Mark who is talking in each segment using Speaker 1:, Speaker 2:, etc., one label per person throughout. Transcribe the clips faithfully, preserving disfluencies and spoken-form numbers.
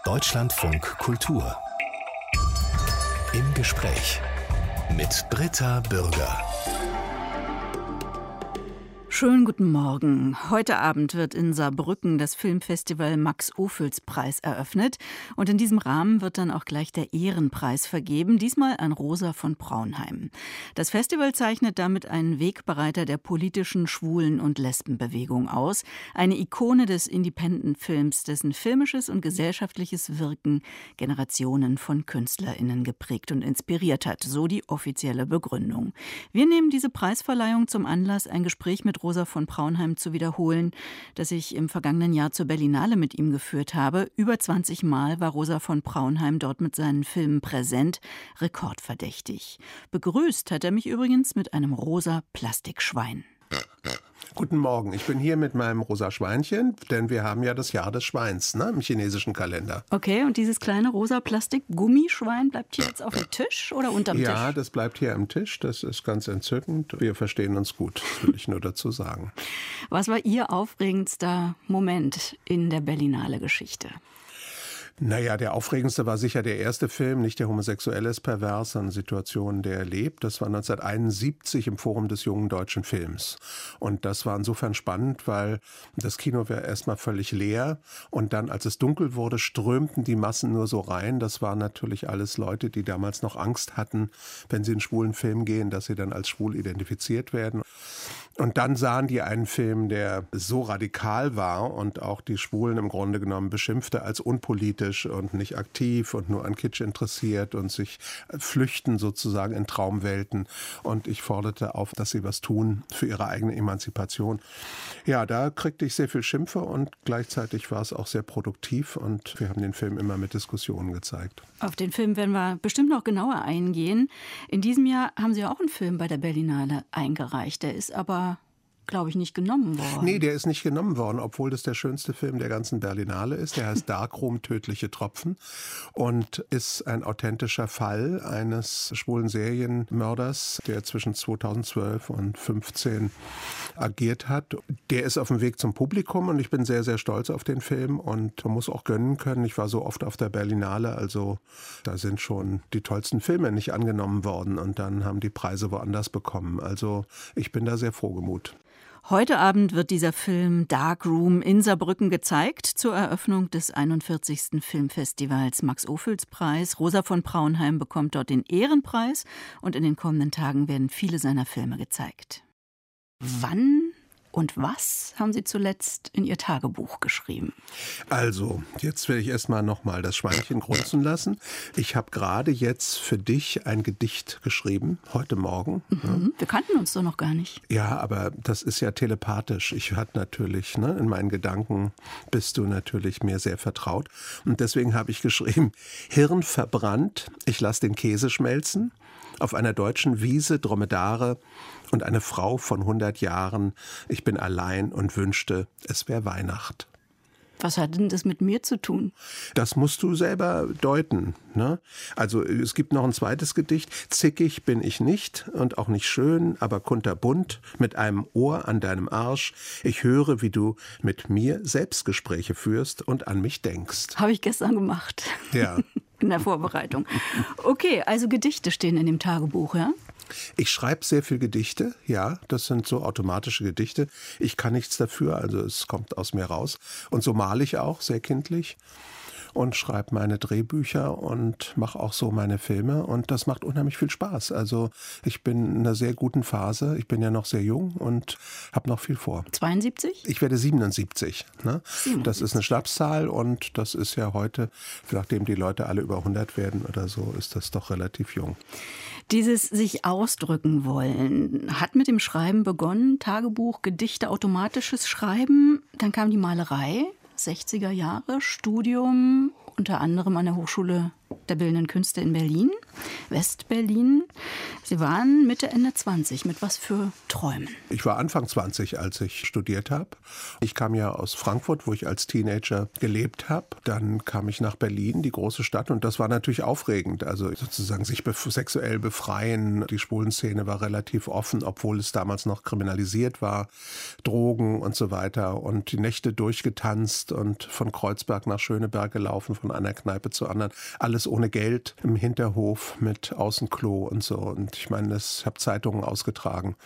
Speaker 1: Deutschlandfunk Kultur. Im Gespräch mit Britta Bürger.
Speaker 2: Schönen guten Morgen. Heute Abend wird in Saarbrücken das Filmfestival Max-Ophüls-Preis eröffnet. Und in diesem Rahmen wird dann auch gleich der Ehrenpreis vergeben, diesmal an Rosa von Praunheim. Das Festival zeichnet damit einen Wegbereiter der politischen Schwulen- und Lesbenbewegung aus. Eine Ikone des Independent-Films, dessen filmisches und gesellschaftliches Wirken Generationen von KünstlerInnen geprägt und inspiriert hat. So die offizielle Begründung. Wir nehmen diese Preisverleihung zum Anlass, ein Gespräch mit Rosa von Praunheim zu wiederholen, das ich im vergangenen Jahr zur Berlinale mit ihm geführt habe. Über zwanzig Mal war Rosa von Praunheim dort mit seinen Filmen präsent, rekordverdächtig. Begrüßt hat er mich übrigens mit einem rosa Plastikschwein.
Speaker 3: Guten Morgen, ich bin hier mit meinem rosa Schweinchen, denn wir haben ja das Jahr des Schweins, ne, im chinesischen Kalender.
Speaker 2: Okay, und dieses kleine rosa Plastik-Gummischwein bleibt hier jetzt auf dem Tisch oder unterm Tisch?
Speaker 3: Ja, das bleibt hier am Tisch, das ist ganz entzückend. Wir verstehen uns gut, das will ich nur dazu sagen.
Speaker 2: Was war Ihr aufregendster Moment in der Berlinale-Geschichte?
Speaker 3: Naja, der aufregendste war sicher der erste Film, nicht der Homosexuelle ist pervers, sondern Situation, der er lebt. Das war neunzehnhunderteinundsiebzig im Forum des Jungen Deutschen Films. Und das war insofern spannend, weil das Kino war erstmal völlig leer. Und dann, als es dunkel wurde, strömten die Massen nur so rein. Das waren natürlich alles Leute, die damals noch Angst hatten, wenn sie in einen schwulen Film gehen, dass sie dann als schwul identifiziert werden. Und dann sahen die einen Film, der so radikal war und auch die Schwulen im Grunde genommen beschimpfte als unpolitisch und nicht aktiv und nur an Kitsch interessiert und sich flüchten sozusagen in Traumwelten. Und ich forderte auf, dass sie was tun für ihre eigene Emanzipation. Ja, da kriegte ich sehr viel Schimpfe und gleichzeitig war es auch sehr produktiv und wir haben den Film immer mit Diskussionen gezeigt.
Speaker 2: Auf den Film werden wir bestimmt noch genauer eingehen. In diesem Jahr haben Sie auch einen Film bei der Berlinale eingereicht. Der ist aber, glaube ich, nicht genommen worden.
Speaker 3: Nee, der ist nicht genommen worden, obwohl das der schönste Film der ganzen Berlinale ist. Der heißt Darkroom, tödliche Tropfen und ist ein authentischer Fall eines schwulen Serienmörders, der zwischen zweitausendzwölf und fünfzehn agiert hat. Der ist auf dem Weg zum Publikum und ich bin sehr, sehr stolz auf den Film und man muss auch gönnen können. Ich war so oft auf der Berlinale, also da sind schon die tollsten Filme nicht angenommen worden und dann haben die Preise woanders bekommen. Also ich bin da sehr frohgemut.
Speaker 2: Heute Abend wird dieser Film Darkroom in Saarbrücken gezeigt zur Eröffnung des einundvierzigsten Filmfestivals Max-Ophüls-Preis. Rosa von Praunheim bekommt dort den Ehrenpreis und in den kommenden Tagen werden viele seiner Filme gezeigt. Wann und was haben Sie zuletzt in Ihr Tagebuch geschrieben?
Speaker 3: Also, jetzt will ich erstmal nochmal das Schweinchen grunzen lassen. Ich habe gerade jetzt für dich ein Gedicht geschrieben, heute Morgen.
Speaker 2: Mhm, ja. Wir kannten uns doch noch gar nicht.
Speaker 3: Ja, aber das ist ja telepathisch. Ich hatte natürlich, ne, in meinen Gedanken bist du natürlich mir sehr vertraut. Und deswegen habe ich geschrieben, Hirn verbrannt, ich lasse den Käse schmelzen. Auf einer deutschen Wiese Dromedare und eine Frau von hundert Jahren. Ich bin allein und wünschte, es wäre Weihnacht.
Speaker 2: Was hat denn das mit mir zu tun?
Speaker 3: Das musst du selber deuten, ne? Also es gibt noch ein zweites Gedicht. Zickig bin ich nicht und auch nicht schön, aber kunterbunt, mit einem Ohr an deinem Arsch. Ich höre, wie du mit mir Selbstgespräche führst und an mich denkst.
Speaker 2: Habe ich gestern gemacht.
Speaker 3: Ja.
Speaker 2: In der Vorbereitung. Okay, also Gedichte stehen in dem Tagebuch, ja?
Speaker 3: Ich schreibe sehr viel Gedichte, ja, das sind so automatische Gedichte. Ich kann nichts dafür, also es kommt aus mir raus. Und so male ich auch, sehr kindlich. Und schreibe meine Drehbücher und mache auch so meine Filme. Und das macht unheimlich viel Spaß. Also ich bin in einer sehr guten Phase. Ich bin ja noch sehr jung und habe noch viel vor.
Speaker 2: zweiundsiebzig?
Speaker 3: Ich werde siebenundsiebzig. Ne?
Speaker 2: siebenundsiebzig.
Speaker 3: Das ist eine Schnapszahl und das ist ja heute, nachdem die Leute alle über hundert werden oder so, ist das doch relativ jung.
Speaker 2: Dieses sich ausdrücken wollen hat mit dem Schreiben begonnen. Tagebuch, Gedichte, automatisches Schreiben. Dann kam die Malerei. sechziger Jahre, Studium, unter anderem an der Hochschule der Bildenden Künste in Berlin, West-Berlin. Sie waren Mitte, Ende zwanzig. Mit was für Träumen?
Speaker 3: Ich war Anfang zwanzig, als ich studiert habe. Ich kam ja aus Frankfurt, wo ich als Teenager gelebt habe. Dann kam ich nach Berlin, die große Stadt, und das war natürlich aufregend. Also sozusagen sich bef- sexuell befreien. Die Schwulenszene war relativ offen, obwohl es damals noch kriminalisiert war. Drogen und so weiter. Und die Nächte durchgetanzt und von Kreuzberg nach Schöneberg gelaufen, von einer Kneipe zur anderen. Alles ohne Geld, im Hinterhof mit Außenklo und so. Und ich meine, ich habe Zeitungen ausgetragen.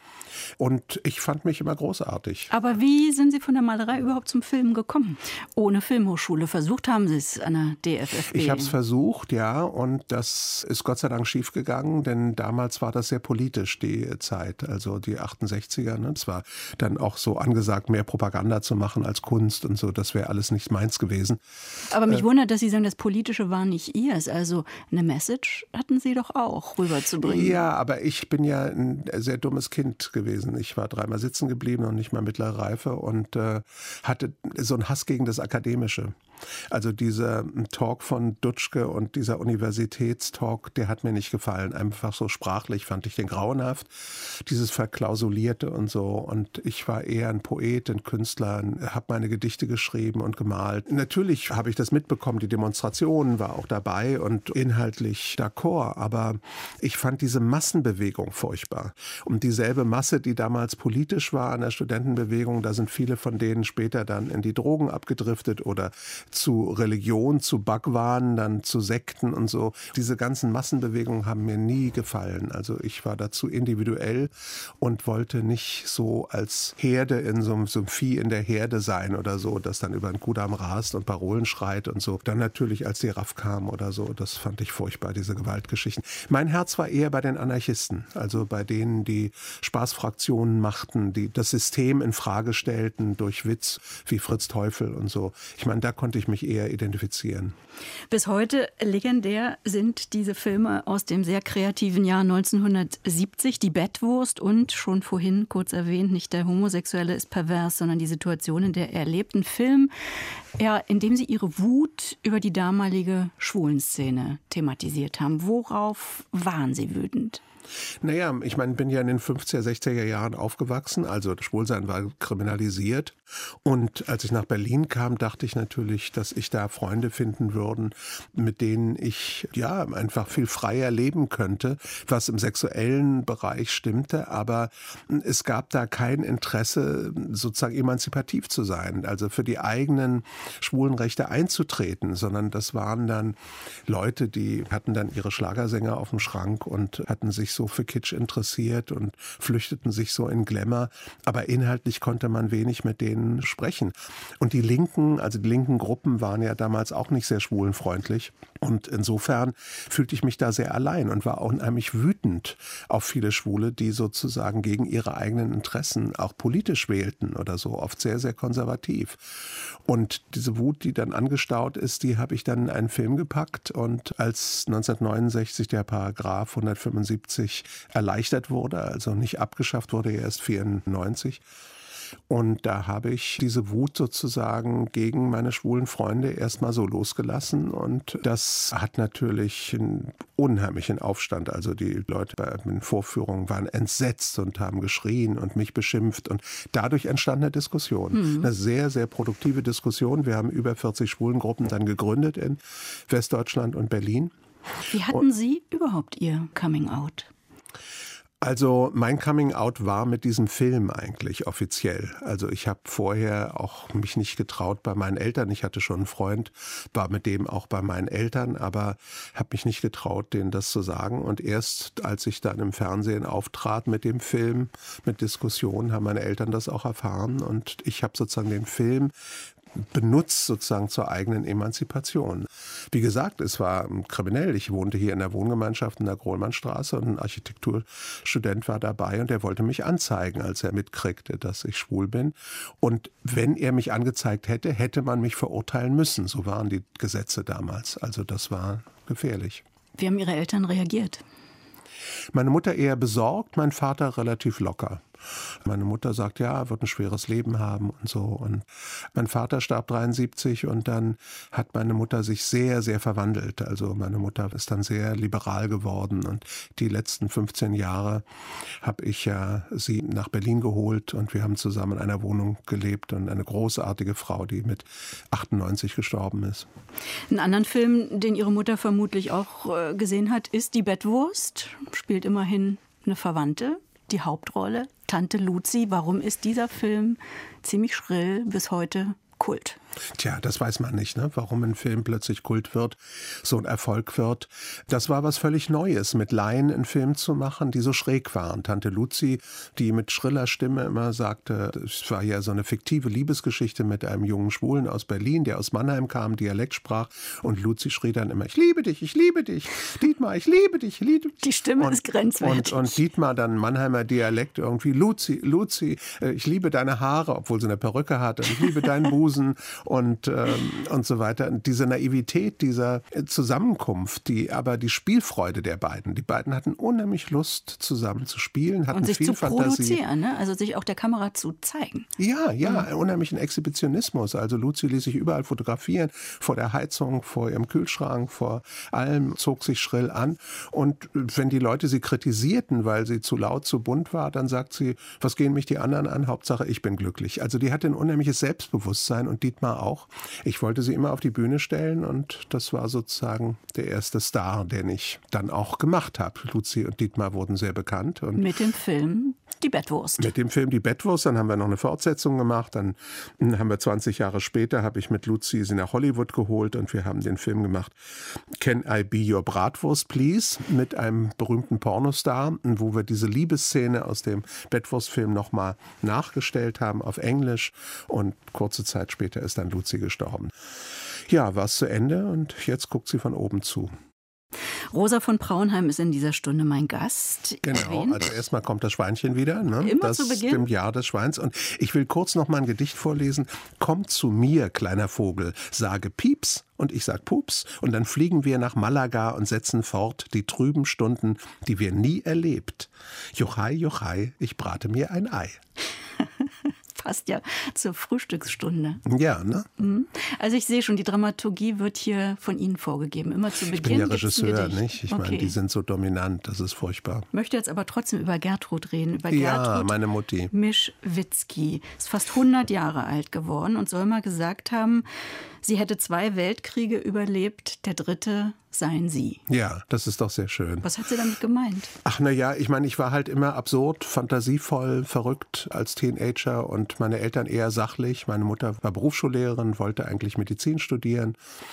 Speaker 3: Und ich fand mich immer großartig.
Speaker 2: Aber wie sind Sie von der Malerei überhaupt zum Film gekommen? Ohne Filmhochschule. Versucht haben Sie es an der D F F B?
Speaker 3: Ich habe es versucht, ja. Und das ist Gott sei Dank schiefgegangen, denn damals war das sehr politisch, die Zeit. Also die achtundsechziger. Ne? Es war dann auch so angesagt, mehr Propaganda zu machen als Kunst und so. Das wäre alles nicht meins gewesen.
Speaker 2: Aber mich äh, wundert, dass Sie sagen, das Politische war nicht Ihrs. Also eine Message hatten Sie doch auch rüberzubringen.
Speaker 3: Ja, aber ich bin ja ein sehr dummes Kind gewesen. Ich war dreimal sitzen geblieben und nicht mal mittlere Reife und äh, hatte so einen Hass gegen das Akademische. Also dieser Talk von Dutschke und dieser Universitätstalk, der hat mir nicht gefallen. Einfach so sprachlich fand ich den grauenhaft. Dieses Verklausulierte und so. Und ich war eher ein Poet, ein Künstler, habe meine Gedichte geschrieben und gemalt. Natürlich habe ich das mitbekommen, die Demonstrationen war auch dabei und inhaltlich d'accord. Aber ich fand diese Massenbewegung furchtbar. Und dieselbe Masse, die damals politisch war an der Studentenbewegung, da sind viele von denen später dann in die Drogen abgedriftet oder zu Religion, zu Bhagwan, dann zu Sekten und so. Diese ganzen Massenbewegungen haben mir nie gefallen. Also ich war dazu individuell und wollte nicht so als Herde in so, so einem Vieh in der Herde sein oder so, das dann über den Kudamm rast und Parolen schreit und so. Dann natürlich, als die R A F kam oder so, das fand ich furchtbar, diese Gewaltgeschichten. Mein Herz war eher bei den Anarchisten, also bei denen, die Spaßfraktionen machten, die das System in Frage stellten durch Witz, wie Fritz Teufel und so. Ich meine, da konnte ich mich eher identifizieren.
Speaker 2: Bis heute legendär sind diese Filme aus dem sehr kreativen Jahr neunzehnhundertsiebzig, Die Bettwurst und, schon vorhin kurz erwähnt, nicht der Homosexuelle ist pervers, sondern die Situation, in der er lebt. Ein Film, ja, in dem Sie Ihre Wut über die damalige Schwulenszene thematisiert haben. Worauf waren Sie wütend?
Speaker 3: Naja, ich meine, bin ja in den fünfziger, sechziger Jahren aufgewachsen, also das Schwulsein war kriminalisiert. Und als ich nach Berlin kam, dachte ich natürlich, dass ich da Freunde finden würde, mit denen ich ja einfach viel freier leben könnte, was im sexuellen Bereich stimmte. Aber es gab da kein Interesse, sozusagen emanzipativ zu sein, also für die eigenen Schwulenrechte einzutreten, sondern das waren dann Leute, die hatten dann ihre Schlagersänger auf dem Schrank und hatten sich so für Kitsch interessiert und flüchteten sich so in Glamour. Aber inhaltlich konnte man wenig mit denen sprechen. Und die Linken, also die linken Gruppen waren ja damals auch nicht sehr schwulenfreundlich. Und insofern fühlte ich mich da sehr allein und war auch unheimlich wütend auf viele Schwule, die sozusagen gegen ihre eigenen Interessen auch politisch wählten oder so, oft sehr, sehr konservativ. Und diese Wut, die dann angestaut ist, die habe ich dann in einen Film gepackt. Und als neunzehnhundertneunundsechzig der Paragraph hundertfünfundsiebzig erleichtert wurde, also nicht abgeschafft wurde, erst vierundneunzig. Und da habe ich diese Wut sozusagen gegen meine schwulen Freunde erstmal so losgelassen. Und das hat natürlich einen unheimlichen Aufstand. Also die Leute bei den Vorführungen waren entsetzt und haben geschrien und mich beschimpft. Und dadurch entstand eine Diskussion. Mhm. Eine sehr, sehr produktive Diskussion. Wir haben über vierzig Schwulengruppen dann gegründet in Westdeutschland und Berlin.
Speaker 2: Wie hatten Sie überhaupt Ihr Coming-out?
Speaker 3: Also mein Coming-out war mit diesem Film eigentlich offiziell. Also ich habe vorher auch mich nicht getraut bei meinen Eltern. Ich hatte schon einen Freund, war mit dem auch bei meinen Eltern, aber habe mich nicht getraut, denen das zu sagen. Und erst als ich dann im Fernsehen auftrat mit dem Film, mit Diskussionen, haben meine Eltern das auch erfahren. Und ich habe sozusagen den Film benutzt sozusagen zur eigenen Emanzipation. Wie gesagt, es war kriminell. Ich wohnte hier in der Wohngemeinschaft in der Grohlmannstraße und ein Architekturstudent war dabei und der wollte mich anzeigen, als er mitkriegte, dass ich schwul bin. Und wenn er mich angezeigt hätte, hätte man mich verurteilen müssen. So waren die Gesetze damals. Also das war gefährlich.
Speaker 2: Wie haben Ihre Eltern reagiert?
Speaker 3: Meine Mutter eher besorgt, mein Vater relativ locker. Meine Mutter sagt, ja, er wird ein schweres Leben haben und so. Und mein Vater starb dreiundsiebzig und dann hat meine Mutter sich sehr, sehr verwandelt. Also meine Mutter ist dann sehr liberal geworden und die letzten fünfzehn Jahre habe ich ja sie nach Berlin geholt und wir haben zusammen in einer Wohnung gelebt und eine großartige Frau, die mit achtundneunzig gestorben ist.
Speaker 2: Einen anderen Film, den Ihre Mutter vermutlich auch gesehen hat, ist Die Bettwurst. Spielt immerhin eine Verwandte, die Hauptrolle, Tante Luzi. Warum ist dieser Film ziemlich schrill bis heute Kult?
Speaker 3: Tja, das weiß man nicht, ne? Warum ein Film plötzlich Kult wird, so ein Erfolg wird. Das war was völlig Neues, mit Laien einen Film zu machen, die so schräg waren. Tante Luzi, die mit schriller Stimme immer sagte, es war ja so eine fiktive Liebesgeschichte mit einem jungen Schwulen aus Berlin, der aus Mannheim kam, Dialekt sprach. Und Luzi schrie dann immer, ich liebe dich, ich liebe dich, Dietmar, ich liebe dich, ich liebe dich.
Speaker 2: Die Stimme
Speaker 3: und,
Speaker 2: ist grenzwertig.
Speaker 3: Und, und Dietmar dann Mannheimer Dialekt irgendwie, Luzi, Luzi, ich liebe deine Haare, obwohl sie eine Perücke hat, und ich liebe deinen Busen. Und, ähm, und so weiter. Und diese Naivität dieser Zusammenkunft, die aber die Spielfreude der beiden. Die beiden hatten unheimlich Lust, zusammen zu spielen, hatten
Speaker 2: und sich
Speaker 3: viel
Speaker 2: zu
Speaker 3: Fantasie.
Speaker 2: produzieren, ne? Also sich auch der Kamera zu zeigen.
Speaker 3: Ja, ja, mhm. unheimlichen Exhibitionismus. Also Luzi ließ sich überall fotografieren, vor der Heizung, vor ihrem Kühlschrank, vor allem, zog sich schrill an. Und wenn die Leute sie kritisierten, weil sie zu laut, zu bunt war, dann sagt sie, was gehen mich die anderen an? Hauptsache, ich bin glücklich. Also die hatte ein unheimliches Selbstbewusstsein und Dietmar auch. Ich wollte sie immer auf die Bühne stellen und das war sozusagen der erste Star, den ich dann auch gemacht habe. Luzi und Dietmar wurden sehr bekannt. Und
Speaker 2: mit dem Film Die Bettwurst.
Speaker 3: Mit dem Film Die Bettwurst, dann haben wir noch eine Fortsetzung gemacht. Dann haben wir zwanzig Jahre später, habe ich mit Luzi sie nach Hollywood geholt und wir haben den Film gemacht Can I Be Your Bratwurst, Please? Mit einem berühmten Pornostar, wo wir diese Liebesszene aus dem Bettwurstfilm nochmal nachgestellt haben auf Englisch und kurze Zeit später ist dann Luzi gestorben. Ja, war es zu Ende und jetzt guckt sie von oben zu.
Speaker 2: Rosa von Praunheim ist in dieser Stunde mein Gast.
Speaker 3: Genau,
Speaker 2: erwähnt.
Speaker 3: Also erstmal kommt das Schweinchen wieder. Ne?
Speaker 2: Immer
Speaker 3: das
Speaker 2: zu Beginn?
Speaker 3: Im Jahr des Schweins. Und ich will kurz noch mal ein Gedicht vorlesen. Komm zu mir, kleiner Vogel, sage Pieps und ich sag Pups. Und dann fliegen wir nach Malaga und setzen fort die trüben Stunden, die wir nie erlebt. Juchai, juchai, ich brate mir ein Ei.
Speaker 2: Passt ja zur Frühstücksstunde.
Speaker 3: Ja, ne?
Speaker 2: Also ich sehe schon, die Dramaturgie wird hier von Ihnen vorgegeben. Immer zu Beginn.
Speaker 3: Ich bin ja Regisseur, nicht? Ich
Speaker 2: okay.
Speaker 3: meine, die sind so dominant, das ist furchtbar.
Speaker 2: Ich möchte jetzt aber trotzdem über Gertrud reden. Über
Speaker 3: ja,
Speaker 2: Gertrud
Speaker 3: meine Mutti.
Speaker 2: Mischwitzki. Ist fast hundert Jahre alt geworden und soll mal gesagt haben, sie hätte zwei Weltkriege überlebt, der dritte seien Sie.
Speaker 3: Ja, das ist doch sehr schön.
Speaker 2: Was hat sie damit gemeint?
Speaker 3: Ach na ja, ich meine, ich war halt immer absurd, fantasievoll, verrückt als Teenager und meine Eltern eher sachlich. Meine Mutter war Berufsschullehrerin, wollte eigentlich Medizin studieren.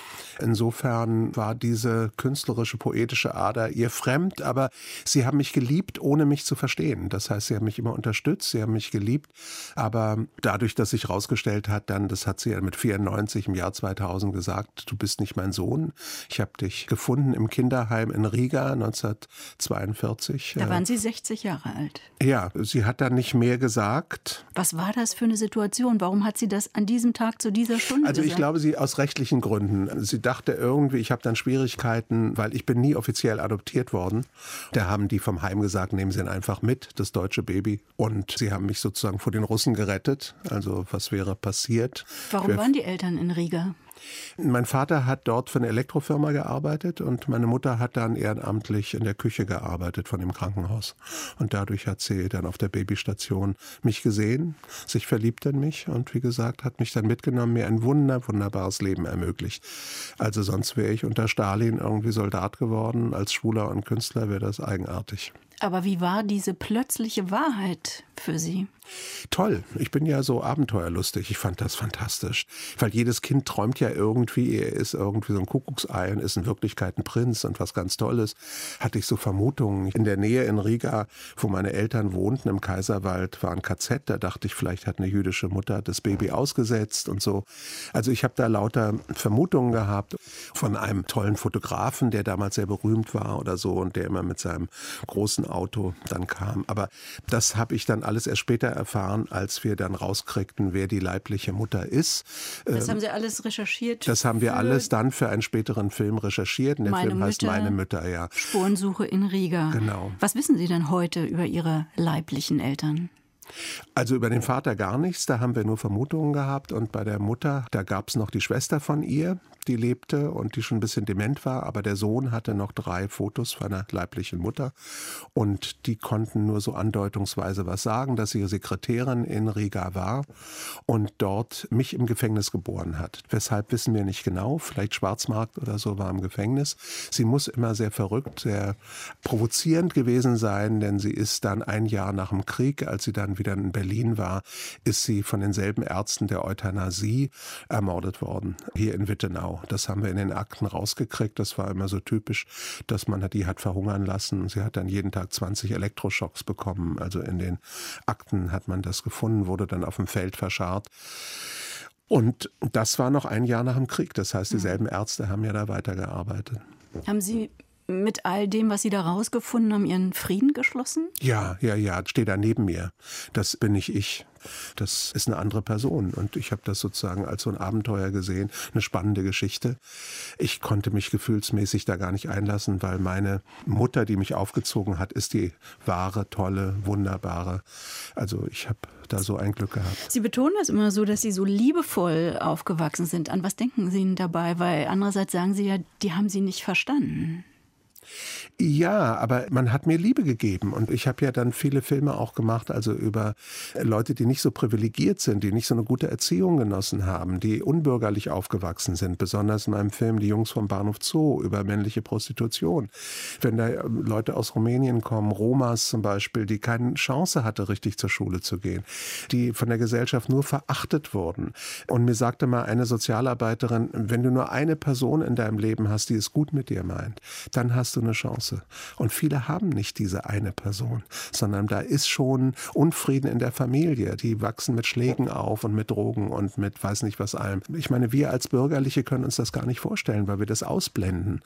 Speaker 3: Insofern war diese künstlerische, poetische Ader ihr fremd, aber sie haben mich geliebt, ohne mich zu verstehen. Das heißt, sie haben mich immer unterstützt, sie haben mich geliebt, aber dadurch, dass sich herausgestellt hat, dann, das hat sie ja mit vierundneunzig im Jahr zweitausend gesagt, du bist nicht mein Sohn. Ich habe dich gefunden im Kinderheim in Riga neunzehnhundertzweiundvierzig.
Speaker 2: Da waren Sie sechzig Jahre alt.
Speaker 3: Ja, sie hat dann nicht mehr gesagt.
Speaker 2: Was war das für eine Situation? Warum hat sie das an diesem Tag zu dieser Stunde
Speaker 3: Also
Speaker 2: gesagt?
Speaker 3: ich glaube, sie aus rechtlichen Gründen. Sie dachte irgendwie, ich habe dann Schwierigkeiten, weil ich bin nie offiziell adoptiert worden. Da haben die vom Heim gesagt, nehmen Sie ihn einfach mit, das deutsche Baby. Und sie haben mich sozusagen vor den Russen gerettet. Also was wäre passiert?
Speaker 2: Warum
Speaker 3: Wir
Speaker 2: waren die Eltern in Riga?
Speaker 3: Mein Vater hat dort für eine Elektrofirma gearbeitet und meine Mutter hat dann ehrenamtlich in der Küche gearbeitet von dem Krankenhaus. Und dadurch hat sie dann auf der Babystation mich gesehen, sich verliebt in mich und wie gesagt, hat mich dann mitgenommen, mir ein wunder, wunderbares Leben ermöglicht. Also sonst wäre ich unter Stalin irgendwie Soldat geworden. Als Schwuler und Künstler wäre das eigenartig.
Speaker 2: Aber wie war diese plötzliche Wahrheit für Sie?
Speaker 3: Toll. Ich bin ja so abenteuerlustig. Ich fand das fantastisch. Weil jedes Kind träumt ja irgendwie, er ist irgendwie so ein Kuckucksei und ist in Wirklichkeit ein Prinz und was ganz Tolles. Hatte ich so Vermutungen. In der Nähe in Riga, wo meine Eltern wohnten, im Kaiserwald, war ein K Z. Da dachte ich, vielleicht hat eine jüdische Mutter das Baby ausgesetzt und so. Also ich habe da lauter Vermutungen gehabt von einem tollen Fotografen, der damals sehr berühmt war oder so und der immer mit seinem großen Auto dann kam. Aber das habe ich dann alles erst später erfahren, als wir dann rauskriegten, wer die leibliche Mutter ist.
Speaker 2: Das haben Sie alles recherchiert?
Speaker 3: Das haben wir alles dann für einen späteren Film recherchiert. Und der
Speaker 2: Meine
Speaker 3: Film heißt
Speaker 2: Mütter,
Speaker 3: Meine Mütter, ja.
Speaker 2: Spurensuche in Riga.
Speaker 3: Genau.
Speaker 2: Was wissen Sie denn heute über Ihre leiblichen Eltern?
Speaker 3: Also über den Vater gar nichts, da haben wir nur Vermutungen gehabt. Und bei der Mutter, da gab es noch die Schwester von ihr, die lebte und die schon ein bisschen dement war. Aber der Sohn hatte noch drei Fotos von einer leiblichen Mutter. Und die konnten nur so andeutungsweise was sagen, dass ihre Sekretärin in Riga war und dort mich im Gefängnis geboren hat. Weshalb wissen wir nicht genau. Vielleicht Schwarzmarkt oder so war im Gefängnis. Sie muss immer sehr verrückt, sehr provozierend gewesen sein, denn sie ist dann ein Jahr nach dem Krieg, als sie dann wieder in Berlin war, ist sie von denselben Ärzten der Euthanasie ermordet worden, hier in Wittenau. Das haben wir in den Akten rausgekriegt. Das war immer so typisch, dass man die hat verhungern lassen. Sie hat dann jeden Tag zwanzig Elektroschocks bekommen. Also in den Akten hat man das gefunden, wurde dann auf dem Feld verscharrt. Und das war noch ein Jahr nach dem Krieg. Das heißt, dieselben Ärzte haben ja da weitergearbeitet.
Speaker 2: Haben Sie mit all dem, was Sie da rausgefunden haben, Ihren Frieden geschlossen?
Speaker 3: Ja, ja, ja, steht da neben mir. Das bin nicht ich. Das ist eine andere Person. Und ich habe das sozusagen als so ein Abenteuer gesehen, eine spannende Geschichte. Ich konnte mich gefühlsmäßig da gar nicht einlassen, weil meine Mutter, die mich aufgezogen hat, ist die wahre, tolle, wunderbare. Also ich habe da so ein Glück gehabt.
Speaker 2: Sie betonen das immer so, dass Sie so liebevoll aufgewachsen sind. An was denken Sie denn dabei? Weil andererseits sagen Sie ja, die haben Sie nicht verstanden.
Speaker 3: Ja, aber man hat mir Liebe gegeben und ich habe ja dann viele Filme auch gemacht, also über Leute, die nicht so privilegiert sind, die nicht so eine gute Erziehung genossen haben, die unbürgerlich aufgewachsen sind, besonders in meinem Film Die Jungs vom Bahnhof Zoo über männliche Prostitution. Wenn da Leute aus Rumänien kommen, Romas zum Beispiel, die keine Chance hatte, richtig zur Schule zu gehen, die von der Gesellschaft nur verachtet wurden. Und mir sagte mal eine Sozialarbeiterin, wenn du nur eine Person in deinem Leben hast, die es gut mit dir meint, dann hast du eine Chance. Und viele haben nicht diese eine Person, sondern da ist schon Unfrieden in der Familie. Die wachsen mit Schlägen auf und mit Drogen und mit weiß nicht was allem. Ich meine, wir als Bürgerliche können uns das gar nicht vorstellen, weil wir das ausblenden.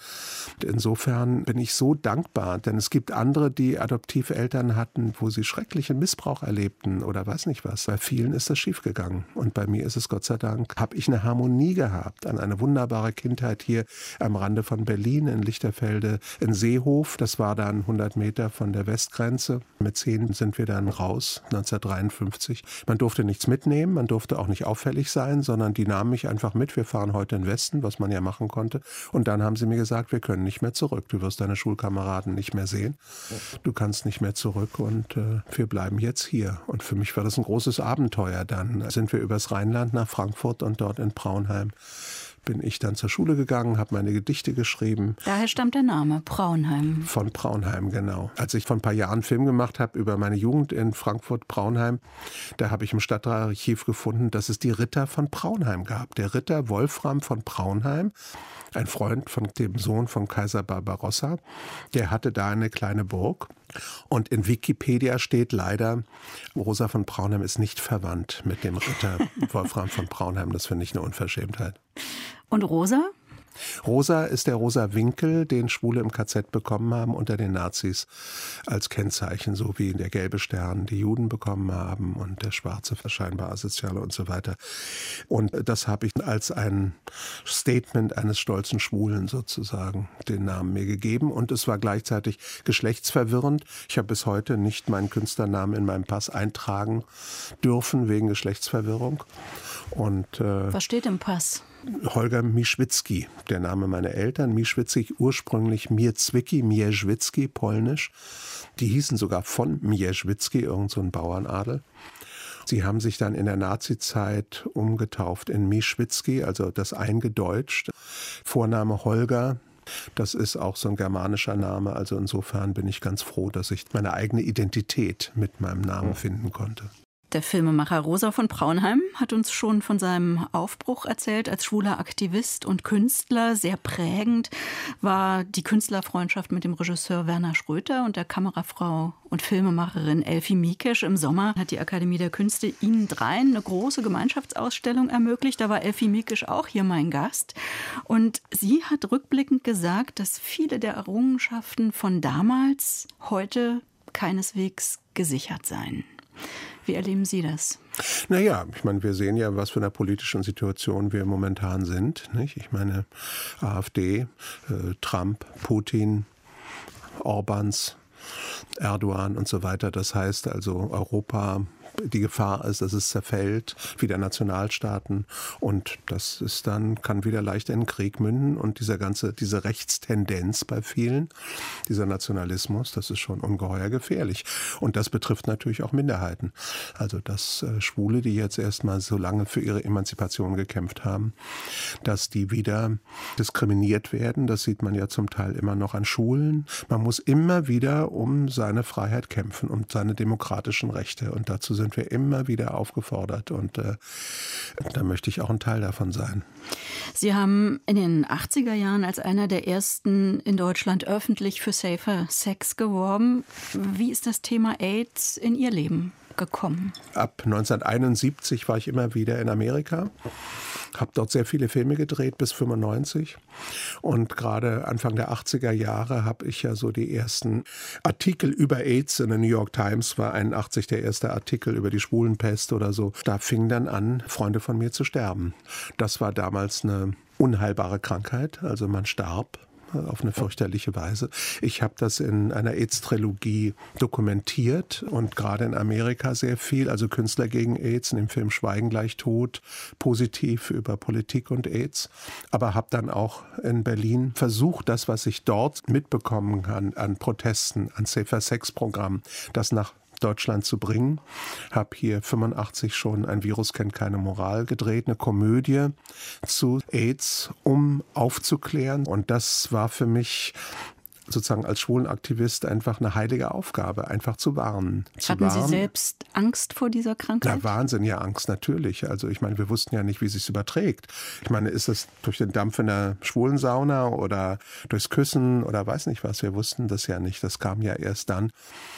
Speaker 3: Insofern bin ich so dankbar, denn es gibt andere, die Adoptiveltern hatten, wo sie schrecklichen Missbrauch erlebten oder weiß nicht was. Bei vielen ist das schiefgegangen. Und bei mir ist es Gott sei Dank, habe ich eine Harmonie gehabt an eine wunderbare Kindheit hier am Rande von Berlin in Lichterfelde in Seehof. Das war dann hundert Meter von der Westgrenze. Mit zehn sind wir dann raus, neunzehnhundertdreiundfünfzig. Man durfte nichts mitnehmen, man durfte auch nicht auffällig sein, sondern die nahmen mich einfach mit. Wir fahren heute in den Westen, was man ja machen konnte. Und dann haben sie mir gesagt, wir können nicht mehr zurück. Du wirst deine Schulkameraden nicht mehr sehen. Du kannst nicht mehr zurück und äh, wir bleiben jetzt hier. Und für mich war das ein großes Abenteuer. Dann sind wir übers Rheinland nach Frankfurt und dort in Braunheim bin ich dann zur Schule gegangen, habe meine Gedichte geschrieben.
Speaker 2: Daher stammt der Name Braunheim.
Speaker 3: Von Braunheim, genau. Als ich vor ein paar Jahren einen Film gemacht habe über meine Jugend in Frankfurt-Braunheim, da habe ich im Stadtarchiv gefunden, dass es die Ritter von Braunheim gab. Der Ritter Wolfram von Braunheim, ein Freund von dem Sohn von Kaiser Barbarossa, der hatte da eine kleine Burg. Und in Wikipedia steht leider, Rosa von Braunheim ist nicht verwandt mit dem Ritter Wolfram von Braunheim. Das finde ich eine Unverschämtheit.
Speaker 2: Und Rosa?
Speaker 3: Rosa ist der rosa Winkel, den Schwule im K Z bekommen haben unter den Nazis als Kennzeichen, so wie der gelbe Stern die Juden bekommen haben und der schwarze scheinbar Asoziale und so weiter. Und das habe ich als ein Statement eines stolzen Schwulen sozusagen den Namen mir gegeben. Und es war gleichzeitig geschlechtsverwirrend. Ich habe bis heute nicht meinen Künstlernamen in meinem Pass eintragen dürfen wegen Geschlechtsverwirrung. Und, äh,
Speaker 2: was steht im Pass?
Speaker 3: Holger Mieszwicki, der Name meiner Eltern. Mieszwicki, ursprünglich Mierzwicki, Mierzwicki, polnisch. Die hießen sogar von Mierzwicki, irgend so ein Bauernadel. Sie haben sich dann in der Nazizeit umgetauft in Mieszwicki, also das eingedeutscht. Vorname Holger. Das ist auch so ein germanischer Name. Also insofern bin ich ganz froh, dass ich meine eigene Identität mit meinem Namen finden konnte.
Speaker 2: Der Filmemacher Rosa von Braunheim hat uns schon von seinem Aufbruch erzählt als schwuler Aktivist und Künstler. Sehr prägend war die Künstlerfreundschaft mit dem Regisseur Werner Schröter und der Kamerafrau und Filmemacherin Elfie Mikesch. Im Sommer hat die Akademie der Künste Ihnen dreien eine große Gemeinschaftsausstellung ermöglicht. Da war Elfie Mikesch auch hier mein Gast. Und sie hat rückblickend gesagt, dass viele der Errungenschaften von damals heute keineswegs gesichert seien. Wie erleben Sie das?
Speaker 3: Naja, ich meine, wir sehen ja, was für eine politische Situation wir momentan sind. Nicht? Ich meine, AfD, äh, Trump, Putin, Orbáns, Erdogan und so weiter. Das heißt also, Europa die Gefahr ist, dass es zerfällt, wie der Nationalstaaten. Und das ist dann, kann wieder leicht in den Krieg münden. Und dieser ganze, diese Rechtstendenz bei vielen, dieser Nationalismus, das ist schon ungeheuer gefährlich. Und das betrifft natürlich auch Minderheiten. Also dass äh, Schwule, die jetzt erstmal so lange für ihre Emanzipation gekämpft haben, dass die wieder diskriminiert werden. Das sieht man ja zum Teil immer noch an Schulen. Man muss immer wieder um seine Freiheit kämpfen, um seine demokratischen Rechte. Und dazu sind wir immer wieder aufgefordert. Und äh, da möchte ich auch ein Teil davon sein.
Speaker 2: Sie haben in den achtziger Jahren als einer der ersten in Deutschland öffentlich für Safer Sex geworben. Wie ist das Thema AIDS in Ihr Leben gekommen?
Speaker 3: Ab neunzehnhunderteinundsiebzig war ich immer wieder in Amerika, habe dort sehr viele Filme gedreht bis fünfundneunzig und gerade Anfang der achtziger Jahre habe ich ja so die ersten Artikel über AIDS in der New York Times, war einundachtzig der erste Artikel über die Schwulenpest oder so. Da fingen dann an, Freunde von mir zu sterben. Das war damals eine unheilbare Krankheit, also man starb auf eine fürchterliche Weise. Ich habe das in einer AIDS-Trilogie dokumentiert und gerade in Amerika sehr viel, also Künstler gegen AIDS, in dem Film Schweigen gleich tot, positiv über Politik und AIDS. Aber habe dann auch in Berlin versucht, das, was ich dort mitbekommen kann an Protesten, an Safer-Sex-Programmen, das nach Deutschland zu bringen. Habe hier fünfundachtzig schon Ein Virus kennt keine Moral gedreht, eine Komödie zu AIDS, um aufzuklären. Und das war für mich sozusagen als Schwulenaktivist einfach eine heilige Aufgabe, einfach zu warnen. Zu
Speaker 2: Hatten
Speaker 3: warnen.
Speaker 2: Sie selbst Angst vor dieser Krankheit?
Speaker 3: Ja, Wahnsinn, ja, Angst natürlich. Also ich meine, wir wussten ja nicht, wie es sich überträgt. Ich meine, ist es durch den Dampf in der Schwulensauna oder durchs Küssen oder weiß nicht was. Wir wussten das ja nicht. Das kam ja erst dann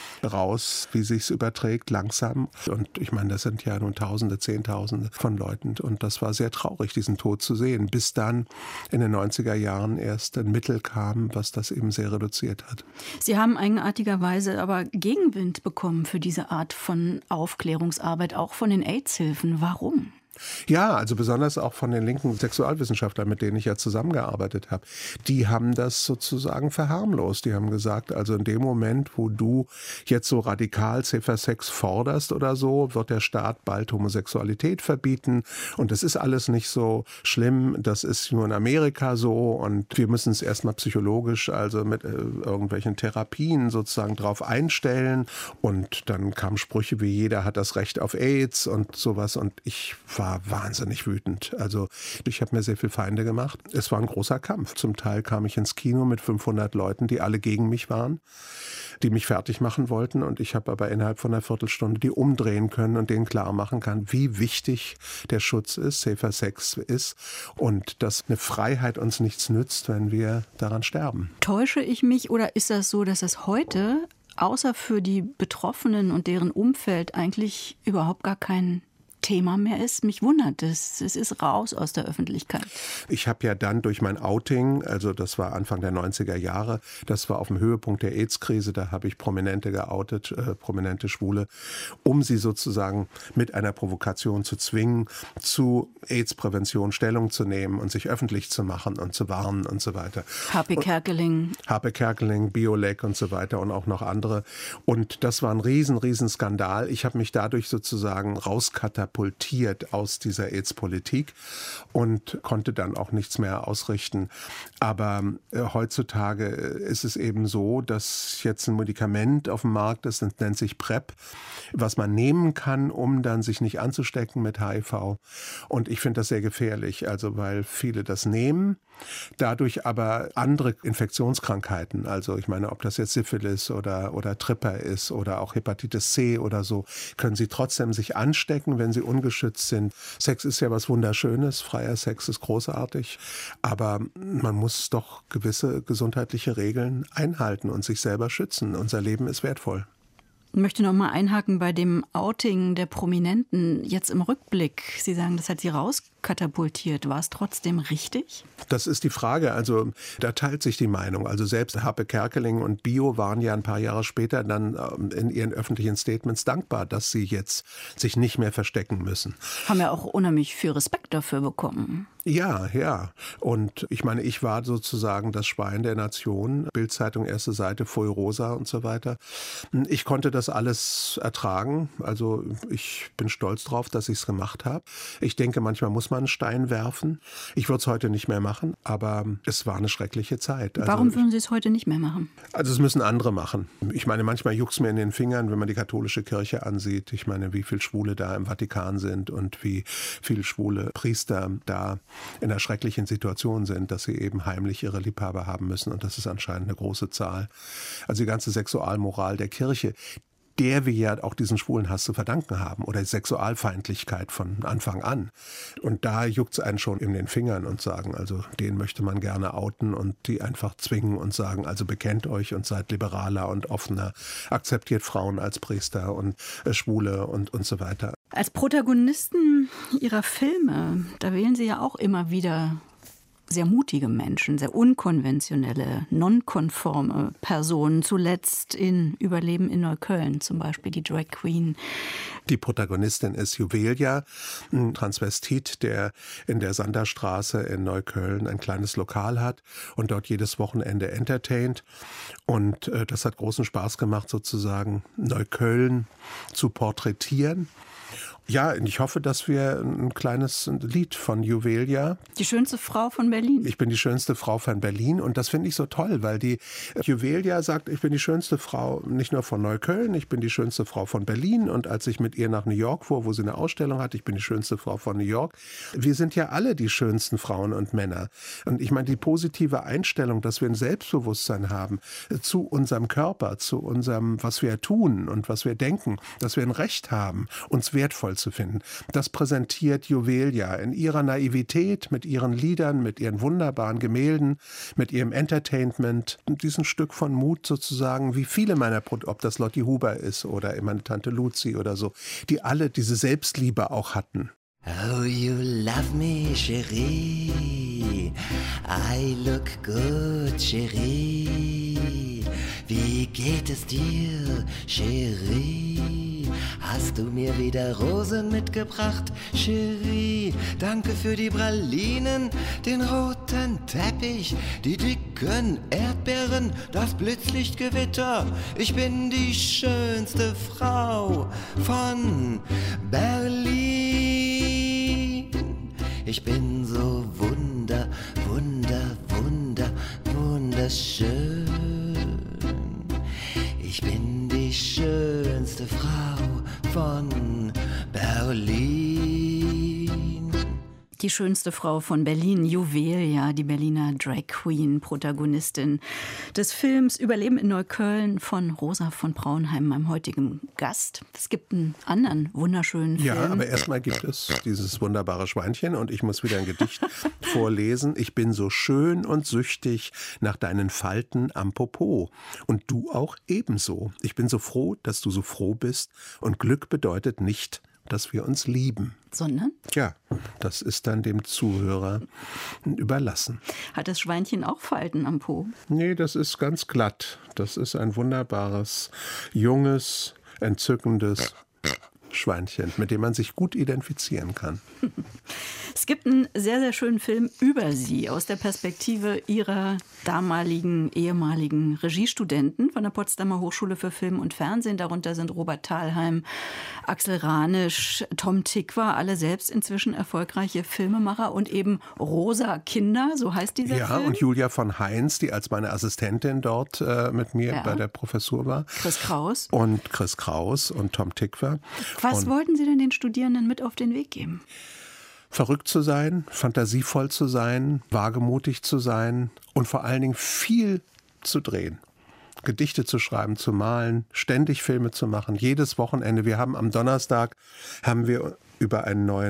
Speaker 3: raus, wie sich's überträgt, langsam. Und ich meine, das sind ja nun Tausende, Zehntausende von Leuten. Und das war sehr traurig, diesen Tod zu sehen, bis dann in den neunziger Jahren erst ein Mittel kam, was das eben sehr reduziert hat.
Speaker 2: Sie haben eigenartigerweise aber Gegenwind bekommen für diese Art von Aufklärungsarbeit, auch von den AIDS-Hilfen. Warum?
Speaker 3: Ja, also besonders auch von den linken Sexualwissenschaftlern, mit denen ich ja zusammengearbeitet habe. Die haben das sozusagen verharmlost. Die haben gesagt, also in dem Moment, wo du jetzt so radikal Safer Sex forderst oder so, wird der Staat bald Homosexualität verbieten. Und das ist alles nicht so schlimm. Das ist nur in Amerika so. Und wir müssen es erstmal psychologisch, also mit äh, irgendwelchen Therapien sozusagen drauf einstellen. Und dann kamen Sprüche wie jeder hat das Recht auf AIDS und sowas. Und ich war wahnsinnig wütend. Also ich habe mir sehr viel Feinde gemacht. Es war ein großer Kampf. Zum Teil kam ich ins Kino mit fünfhundert Leuten, die alle gegen mich waren, die mich fertig machen wollten. Und ich habe aber innerhalb von einer Viertelstunde die umdrehen können und denen klar machen kann, wie wichtig der Schutz ist, Safer Sex ist und dass eine Freiheit uns nichts nützt, wenn wir daran sterben.
Speaker 2: Täusche ich mich oder ist das so, dass es heute außer für die Betroffenen und deren Umfeld eigentlich überhaupt gar kein Thema mehr ist? Mich wundert es. Es ist raus aus der Öffentlichkeit.
Speaker 3: Ich habe ja dann durch mein Outing, also das war Anfang der neunziger Jahre, das war auf dem Höhepunkt der AIDS-Krise, da habe ich Prominente geoutet, äh, prominente Schwule, um sie sozusagen mit einer Provokation zu zwingen, zu AIDS-Prävention Stellung zu nehmen und sich öffentlich zu machen und zu warnen und so weiter.
Speaker 2: H P Kerkeling.
Speaker 3: H P Kerkeling, Biolek und so weiter und auch noch andere. Und das war ein riesen, riesen Skandal. Ich habe mich dadurch sozusagen rauskatapultiert aus dieser AIDS-Politik und konnte dann auch nichts mehr ausrichten. Aber äh, heutzutage ist es eben so, dass jetzt ein Medikament auf dem Markt ist, das nennt sich PrEP, was man nehmen kann, um dann sich nicht anzustecken mit H I V. Und ich finde das sehr gefährlich, also weil viele das nehmen, dadurch aber andere Infektionskrankheiten, also ich meine, ob das jetzt Syphilis oder, oder Tripper ist oder auch Hepatitis C oder so, können sie trotzdem sich anstecken, wenn sie ungeschützt sind. Sex ist ja was Wunderschönes, freier Sex ist großartig, aber man muss doch gewisse gesundheitliche Regeln einhalten und sich selber schützen. Unser Leben ist wertvoll.
Speaker 2: Ich möchte noch mal einhaken bei dem Outing der Prominenten jetzt im Rückblick. Sie sagen, das hat Sie raus katapultiert. War es trotzdem richtig?
Speaker 3: Das ist die Frage. Also da teilt sich die Meinung. Also selbst Happe Kerkeling und Bio waren ja ein paar Jahre später dann in ihren öffentlichen Statements dankbar, dass sie jetzt sich nicht mehr verstecken müssen.
Speaker 2: Haben ja auch unheimlich viel Respekt dafür bekommen.
Speaker 3: Ja, ja. Und ich meine, ich war sozusagen das Schwein der Nation. Bild-Zeitung, erste Seite, Foy Rosa und so weiter. Ich konnte das alles ertragen. Also ich bin stolz drauf, dass ich es gemacht habe. Ich denke, manchmal muss man einen Stein werfen. Ich würde es heute nicht mehr machen, aber es war eine schreckliche Zeit. Also,
Speaker 2: warum würden Sie es heute nicht mehr machen?
Speaker 3: Also es müssen andere machen. Ich meine, manchmal juckt es mir in den Fingern, wenn man die katholische Kirche ansieht. Ich meine, wie viele Schwule da im Vatikan sind und wie viele schwule Priester da in einer schrecklichen Situation sind, dass sie eben heimlich ihre Liebhaber haben müssen. Und das ist anscheinend eine große Zahl. Also die ganze Sexualmoral der Kirche, der wir ja auch diesen Schwulenhass zu verdanken haben oder Sexualfeindlichkeit von Anfang an. Und da juckt es einen schon in den Fingern und sagen, also den möchte man gerne outen und die einfach zwingen und sagen, also bekennt euch und seid liberaler und offener, akzeptiert Frauen als Priester und äh, Schwule und, und so weiter.
Speaker 2: Als Protagonisten Ihrer Filme, da wählen Sie ja auch immer wieder sehr mutige Menschen, sehr unkonventionelle, nonkonforme Personen. Zuletzt in Überleben in Neukölln zum Beispiel die Drag Queen.
Speaker 3: Die Protagonistin ist Juwelia, ein Transvestit, der in der Sanderstraße in Neukölln ein kleines Lokal hat und dort jedes Wochenende entertaint. Und äh, das hat großen Spaß gemacht, sozusagen Neukölln zu porträtieren. Ja, ich hoffe, dass wir ein kleines Lied von Juwelia.
Speaker 2: Die schönste Frau von Berlin.
Speaker 3: Ich bin die schönste Frau von Berlin und das finde ich so toll, weil die Juwelia sagt, ich bin die schönste Frau nicht nur von Neukölln, ich bin die schönste Frau von Berlin und als ich mit ihr nach New York fuhr, wo sie eine Ausstellung hat, ich bin die schönste Frau von New York. Wir sind ja alle die schönsten Frauen und Männer und ich meine, die positive Einstellung, dass wir ein Selbstbewusstsein haben zu unserem Körper, zu unserem, was wir tun und was wir denken, dass wir ein Recht haben, uns wertvoll zu finden. Das präsentiert Juwelia in ihrer Naivität, mit ihren Liedern, mit ihren wunderbaren Gemälden, mit ihrem Entertainment, diesen Stück von Mut sozusagen, wie viele meiner, ob das Lotti Huber ist oder meine Tante Luzi oder so, die alle diese Selbstliebe auch hatten.
Speaker 4: Oh, you love me, chérie. I look good, chérie. Wie geht es dir, chérie? Hast du mir wieder Rosen mitgebracht, chérie? Danke für die Pralinen, den roten Teppich, die dicken Erdbeeren, das Blitzlichtgewitter. Ich bin die schönste Frau von Berlin. Ich bin so wunder, wunder, wunder, wunderschön. Ich bin die schönste Frau von Berlin.
Speaker 2: Die schönste Frau von Berlin, Juwelia, die Berliner Drag Queen, Protagonistin des Films Überleben in Neukölln von Rosa von Braunheim, meinem heutigen Gast. Es gibt einen anderen wunderschönen Film.
Speaker 3: Ja, aber erstmal gibt es dieses wunderbare Schweinchen und ich muss wieder ein Gedicht vorlesen. Ich bin so schön und süchtig nach deinen Falten am Popo und du auch ebenso. Ich bin so froh, dass du so froh bist und Glück bedeutet nicht, dass wir uns lieben.
Speaker 2: Sondern?
Speaker 3: Ja, das ist dann dem Zuhörer überlassen.
Speaker 2: Hat das Schweinchen auch Falten am Po?
Speaker 3: Nee, das ist ganz glatt. Das ist ein wunderbares, junges, entzückendes Schweinchen, mit dem man sich gut identifizieren kann.
Speaker 2: Es gibt einen sehr, sehr schönen Film über Sie aus der Perspektive Ihrer damaligen, ehemaligen Regiestudenten von der Potsdamer Hochschule für Film und Fernsehen. Darunter sind Robert Thalheim, Axel Ranisch, Tom Tykwer, alle selbst inzwischen erfolgreiche Filmemacher und eben Rosa Kinder, so heißt dieser
Speaker 3: ja,
Speaker 2: Film.
Speaker 3: Ja, und Julia von Heinz, die als meine Assistentin dort äh, mit mir ja. bei der Professur war.
Speaker 2: Chris Kraus.
Speaker 3: Und Chris Kraus und Tom Tykwer.
Speaker 2: Was
Speaker 3: und
Speaker 2: wollten Sie denn den Studierenden mit auf den Weg geben?
Speaker 3: Verrückt zu sein, fantasievoll zu sein, wagemutig zu sein und vor allen Dingen viel zu drehen. Gedichte zu schreiben, zu malen, ständig Filme zu machen, jedes Wochenende. Wir haben am Donnerstag haben wir über einen neuen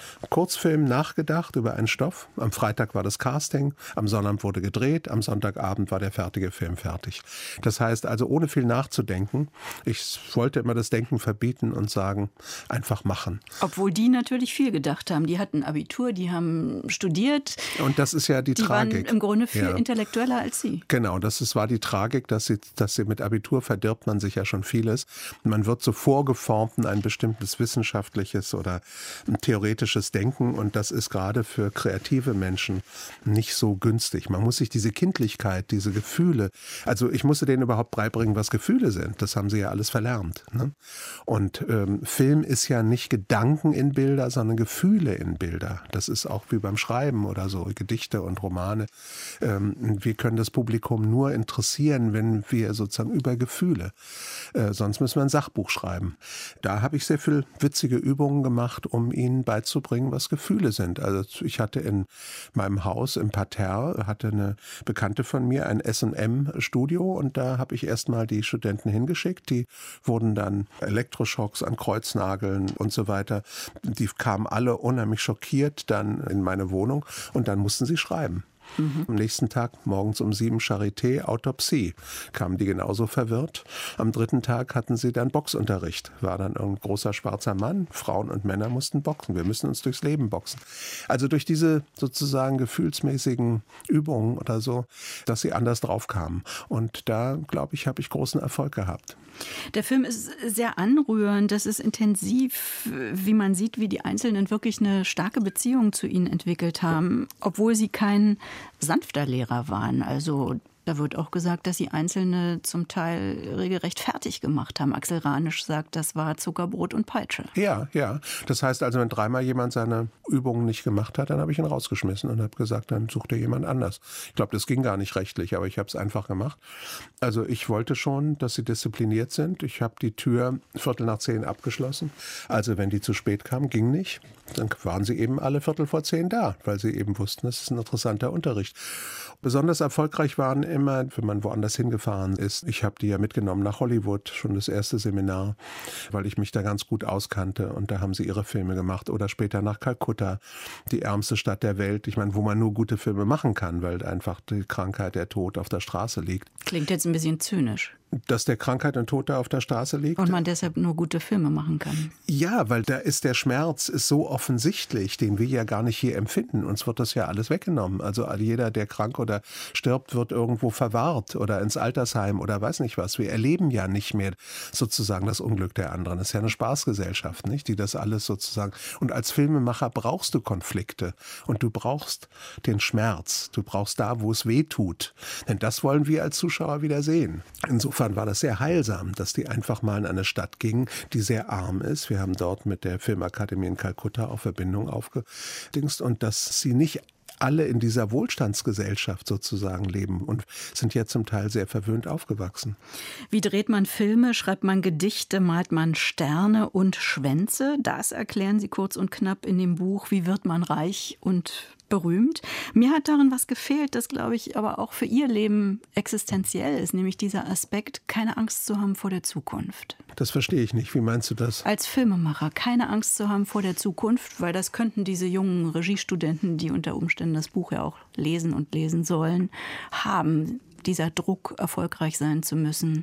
Speaker 3: Kurzfilm nachgedacht über einen Stoff. Am Freitag war das Casting, am Sonnabend wurde gedreht, am Sonntagabend war der fertige Film fertig. Das heißt also, ohne viel nachzudenken, ich wollte immer das Denken verbieten und sagen, einfach machen.
Speaker 2: Obwohl die natürlich viel gedacht haben. Die hatten Abitur, die haben studiert.
Speaker 3: Und das ist ja die,
Speaker 2: die
Speaker 3: Tragik.
Speaker 2: Die waren im Grunde viel
Speaker 3: ja.
Speaker 2: intellektueller als Sie.
Speaker 3: Genau, das ist, war die Tragik, dass sie, dass sie mit Abitur verdirbt man sich ja schon vieles. Man wird so vorgeformt in ein bestimmtes wissenschaftliches oder ein theoretisches Denken und das ist gerade für kreative Menschen nicht so günstig. Man muss sich diese Kindlichkeit, diese Gefühle, also ich musste denen überhaupt beibringen, was Gefühle sind. Das haben sie ja alles verlernt. Ne? Und ähm, Film ist ja nicht Gedanken in Bilder, sondern Gefühle in Bilder. Das ist auch wie beim Schreiben oder so, Gedichte und Romane. Ähm, wir können das Publikum nur interessieren, wenn wir sozusagen über Gefühle, äh, sonst müssen wir ein Sachbuch schreiben. Da habe ich sehr viel witzige Übungen gemacht, um ihnen beizubringen, was Gefühle sind. Also ich hatte in meinem Haus im Parterre, hatte eine Bekannte von mir ein S und M-Studio und da habe ich erstmal die Studenten hingeschickt. Die wurden dann Elektroschocks an Kreuznageln und so weiter. Die kamen alle unheimlich schockiert dann in meine Wohnung und dann mussten sie schreiben. Mhm. Am nächsten Tag, morgens um sieben, Charité, Autopsie. Kamen die genauso verwirrt. Am dritten Tag hatten sie dann Boxunterricht. War dann ein großer schwarzer Mann. Frauen und Männer mussten boxen. Wir müssen uns durchs Leben boxen. Also durch diese sozusagen gefühlsmäßigen Übungen oder so, dass sie anders drauf kamen. Und da, glaube ich, habe ich großen Erfolg gehabt.
Speaker 2: Der Film ist sehr anrührend, das ist intensiv, wie man sieht, wie die Einzelnen wirklich eine starke Beziehung zu ihnen entwickelt haben, obwohl sie kein sanfter Lehrer waren. Also da wird auch gesagt, dass sie Einzelne zum Teil regelrecht fertig gemacht haben. Axel Ranisch sagt, das war Zuckerbrot und Peitsche.
Speaker 3: Ja, ja. Das heißt also, wenn dreimal jemand seine Übungen nicht gemacht hat, dann habe ich ihn rausgeschmissen und habe gesagt, dann sucht er jemand anders. Ich glaube, das ging gar nicht rechtlich, aber ich habe es einfach gemacht. Also ich wollte schon, dass sie diszipliniert sind. Ich habe die Tür Viertel nach zehn abgeschlossen. Also wenn die zu spät kamen, ging nicht. Dann waren sie eben alle Viertel vor zehn da, weil sie eben wussten, das ist ein interessanter Unterricht. Besonders erfolgreich waren immer, wenn man woanders hingefahren ist. Ich habe die ja mitgenommen nach Hollywood, schon das erste Seminar, weil ich mich da ganz gut auskannte. Und da haben sie ihre Filme gemacht. Oder später nach Kalkutta, die ärmste Stadt der Welt. Ich meine, wo man nur gute Filme machen kann, weil einfach die Krankheit, der Tod auf der Straße liegt.
Speaker 2: Klingt jetzt ein bisschen zynisch.
Speaker 3: Dass der Krankheit und Tod da auf der Straße liegt.
Speaker 2: Und man deshalb nur gute Filme machen kann.
Speaker 3: Ja, weil da ist der Schmerz ist so offensichtlich, den wir ja gar nicht hier empfinden. Uns wird das ja alles weggenommen. Also jeder, der krank oder stirbt, wird irgendwo verwahrt oder ins Altersheim oder weiß nicht was. Wir erleben ja nicht mehr sozusagen das Unglück der anderen. Das ist ja eine Spaßgesellschaft, nicht? Die das alles sozusagen. Und als Filmemacher brauchst du Konflikte und du brauchst den Schmerz. Du brauchst da, wo es weh tut. Denn das wollen wir als Zuschauer wieder sehen. Insofern Insofern war das sehr heilsam, dass die einfach mal in eine Stadt gingen, die sehr arm ist. Wir haben dort mit der Filmakademie in Kalkutta auch Verbindungen aufgedingst und dass sie nicht alle in dieser Wohlstandsgesellschaft sozusagen leben und sind ja zum Teil sehr verwöhnt aufgewachsen.
Speaker 2: Wie dreht man Filme, schreibt man Gedichte, malt man Sterne und Schwänze? Das erklären Sie kurz und knapp in dem Buch Wie wird man reich und berühmt. Mir hat darin was gefehlt, das, glaube ich, aber auch für Ihr Leben existenziell ist, nämlich dieser Aspekt, keine Angst zu haben vor der Zukunft.
Speaker 3: Das verstehe ich nicht. Wie meinst du das?
Speaker 2: Als Filmemacher keine Angst zu haben vor der Zukunft, weil das könnten diese jungen Regiestudenten, die unter Umständen das Buch ja auch lesen und lesen sollen, haben, dieser Druck, erfolgreich sein zu müssen.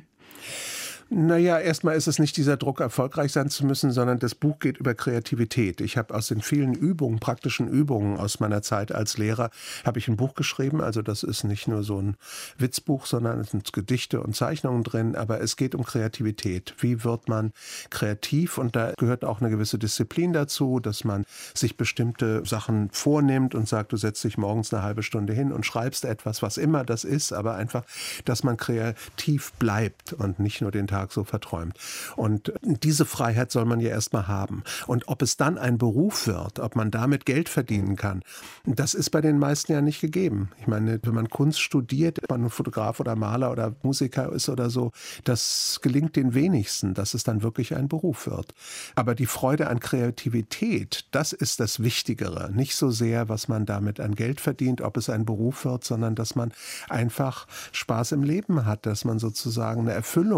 Speaker 3: Naja, erstmal ist es nicht dieser Druck, erfolgreich sein zu müssen, sondern das Buch geht über Kreativität. Ich habe aus den vielen Übungen, praktischen Übungen aus meiner Zeit als Lehrer, habe ich ein Buch geschrieben. Also das ist nicht nur so ein Witzbuch, sondern es sind Gedichte und Zeichnungen drin. Aber es geht um Kreativität. Wie wird man kreativ? Und da gehört auch eine gewisse Disziplin dazu, dass man sich bestimmte Sachen vornimmt und sagt, du setzt dich morgens eine halbe Stunde hin und schreibst etwas, was immer das ist, aber einfach, dass man kreativ bleibt und nicht nur den Tag so verträumt. Und diese Freiheit soll man ja erstmal haben. Und ob es dann ein Beruf wird, ob man damit Geld verdienen kann, das ist bei den meisten ja nicht gegeben. Ich meine, wenn man Kunst studiert, ob man ein Fotograf oder Maler oder Musiker ist oder so, das gelingt den wenigsten, dass es dann wirklich ein Beruf wird. Aber die Freude an Kreativität, das ist das Wichtigere. Nicht so sehr, was man damit an Geld verdient, ob es ein Beruf wird, sondern dass man einfach Spaß im Leben hat, dass man sozusagen eine Erfüllung hat.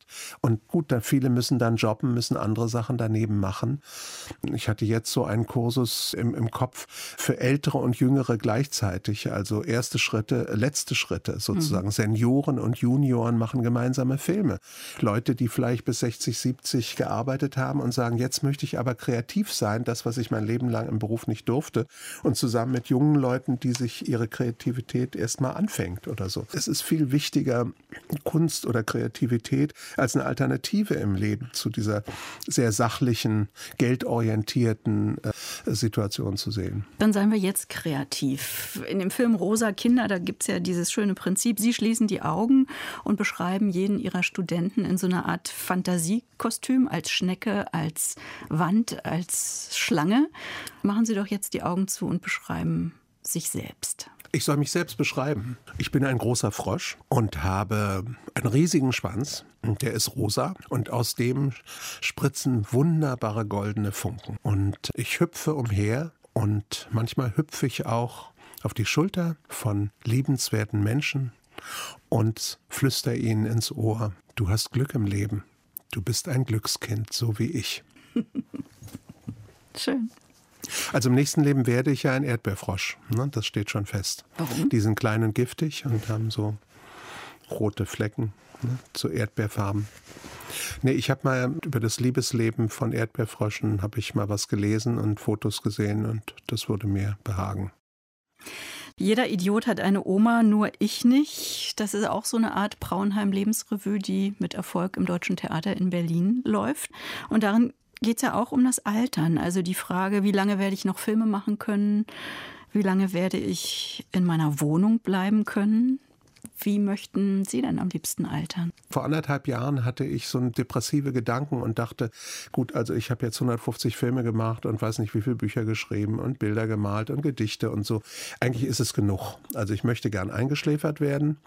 Speaker 3: Und gut, da viele müssen dann jobben, müssen andere Sachen daneben machen. Ich hatte jetzt so einen Kursus im, im Kopf für Ältere und Jüngere gleichzeitig, also erste Schritte, letzte Schritte sozusagen. Mhm. Senioren und Junioren machen gemeinsame Filme. Leute, die vielleicht bis sechzig, siebzig gearbeitet haben und sagen, jetzt möchte ich aber kreativ sein, das, was ich mein Leben lang im Beruf nicht durfte. Und zusammen mit jungen Leuten, die sich ihre Kreativität erstmal anfängt oder so. Es ist viel wichtiger, Kunst oder Kreativität als eine Alternative im Leben zu dieser sehr sachlichen, geldorientierten äh, Situation zu sehen.
Speaker 2: Dann seien wir jetzt kreativ. In dem Film Rosa Kinder, da gibt es ja dieses schöne Prinzip, Sie schließen die Augen und beschreiben jeden Ihrer Studenten in so einer Art Fantasiekostüm, als Schnecke, als Wand, als Schlange. Machen Sie doch jetzt die Augen zu und beschreiben sich selbst.
Speaker 3: Ich soll mich selbst beschreiben. Ich bin ein großer Frosch und habe einen riesigen Schwanz. Der ist rosa und aus dem spritzen wunderbare goldene Funken. Und ich hüpfe umher und manchmal hüpfe ich auch auf die Schulter von liebenswerten Menschen und flüster ihnen ins Ohr: Du hast Glück im Leben. Du bist ein Glückskind, so wie ich.
Speaker 2: Schön.
Speaker 3: Also im nächsten Leben werde ich ja ein Erdbeerfrosch. Ne? Das steht schon fest.
Speaker 2: Warum?
Speaker 3: Die sind klein und giftig und haben so rote Flecken, ne? So Erdbeerfarben. Nee, ich habe mal über das Liebesleben von Erdbeerfröschen habe ich mal was gelesen und Fotos gesehen und das würde mir behagen.
Speaker 2: Jeder Idiot hat eine Oma, nur ich nicht. Das ist auch so eine Art Praunheim-Lebensrevue, die mit Erfolg im Deutschen Theater in Berlin läuft. Und darin geht es ja auch um das Altern. Also die Frage, wie lange werde ich noch Filme machen können? Wie lange werde ich in meiner Wohnung bleiben können? Wie möchten Sie denn am liebsten altern?
Speaker 3: Vor anderthalb Jahren hatte ich so depressive Gedanken und dachte, gut, also ich habe jetzt hundertfünfzig Filme gemacht und weiß nicht, wie viele Bücher geschrieben und Bilder gemalt und Gedichte und so. Eigentlich ist es genug. Also ich möchte gern eingeschläfert werden.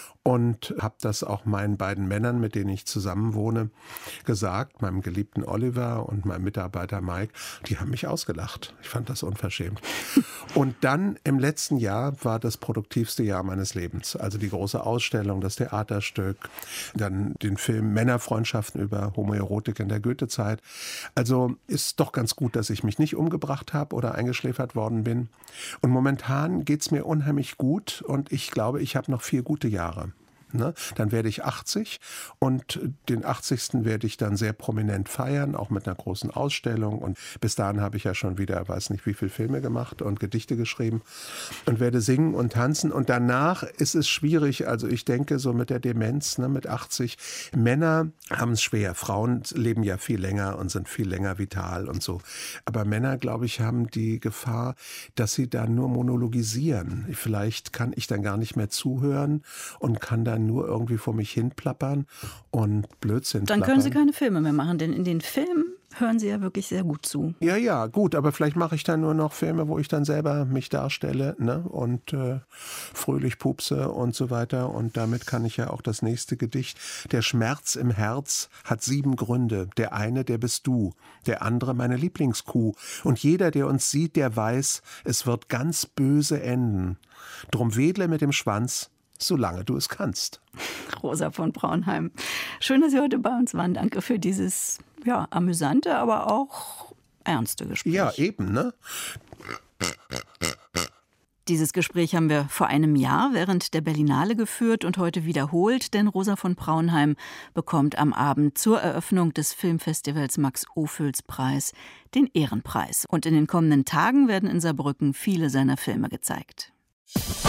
Speaker 3: Und habe das auch meinen beiden Männern, mit denen ich zusammen wohne, gesagt, meinem geliebten Oliver und meinem Mitarbeiter Mike. Die haben mich ausgelacht. Ich fand das unverschämt. Und dann im letzten Jahr war das produktivste Jahr meines Lebens. Also die große Ausstellung, das Theaterstück, dann den Film Männerfreundschaften über Homoerotik in der Goethezeit. Also ist doch ganz gut, dass ich mich nicht umgebracht habe oder eingeschläfert worden bin. Und momentan geht es mir unheimlich gut und ich glaube, ich habe noch vier gute Jahre. Ne? Dann werde ich achtzig und den achtzigsten werde ich dann sehr prominent feiern, auch mit einer großen Ausstellung. Und bis dahin habe ich ja schon wieder, weiß nicht wie viele Filme gemacht und Gedichte geschrieben und werde singen und tanzen. Und danach ist es schwierig, also ich denke so mit der Demenz, ne, mit achtzig, Männer haben es schwer. Frauen leben ja viel länger und sind viel länger vital und so. Aber Männer, glaube ich, haben die Gefahr, dass sie da nur monologisieren. Vielleicht kann ich dann gar nicht mehr zuhören und kann dann nur irgendwie vor mich hin plappern und Blödsinn
Speaker 2: Dann
Speaker 3: plappern.
Speaker 2: können Sie keine Filme mehr machen, denn in den Filmen hören Sie ja wirklich sehr gut zu.
Speaker 3: Ja, ja, gut, aber vielleicht mache ich dann nur noch Filme, wo ich dann selber mich darstelle, ne, und äh, fröhlich pupse und so weiter. Und damit kann ich ja auch das nächste Gedicht. Der Schmerz im Herz hat sieben Gründe. Der eine, der bist du. Der andere, meine Lieblingskuh. Und jeder, der uns sieht, der weiß, es wird ganz böse enden. Drum wedle mit dem Schwanz, solange du es kannst.
Speaker 2: Rosa von Praunheim. Schön, dass Sie heute bei uns waren. Danke für dieses ja, amüsante, aber auch ernste Gespräch.
Speaker 3: Ja, eben, ne?
Speaker 2: Dieses Gespräch haben wir vor einem Jahr während der Berlinale geführt und heute wiederholt, denn Rosa von Praunheim bekommt am Abend zur Eröffnung des Filmfestivals Max-Ophüls-Preis den Ehrenpreis. Und in den kommenden Tagen werden in Saarbrücken viele seiner Filme gezeigt.